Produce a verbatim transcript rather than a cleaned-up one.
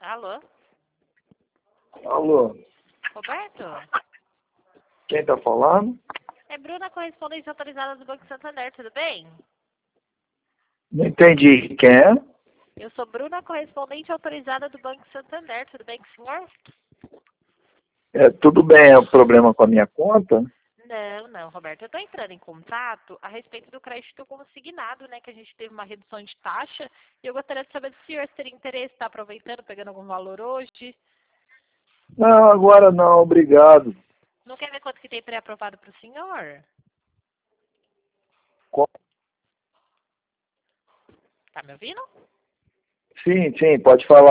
Alô? Alô, Roberto? quem tá falando? É Bruna, correspondente autorizada do Banco Santander, tudo bem? Não entendi. Quem é? Eu sou Bruna, correspondente autorizada do Banco Santander, tudo bem com o senhor? É, tudo bem, é o problema com a minha conta? Não, não, Roberto. Eu estou entrando em contato a respeito do crédito consignado, né? Que a gente teve uma redução de taxa. E eu gostaria de saber se o senhor teria interesse, está aproveitando, pegando algum valor hoje. Não, agora não, obrigado. Não quer ver quanto que tem pré-aprovado para o senhor? Co- Tá me ouvindo? Sim, sim, pode falar.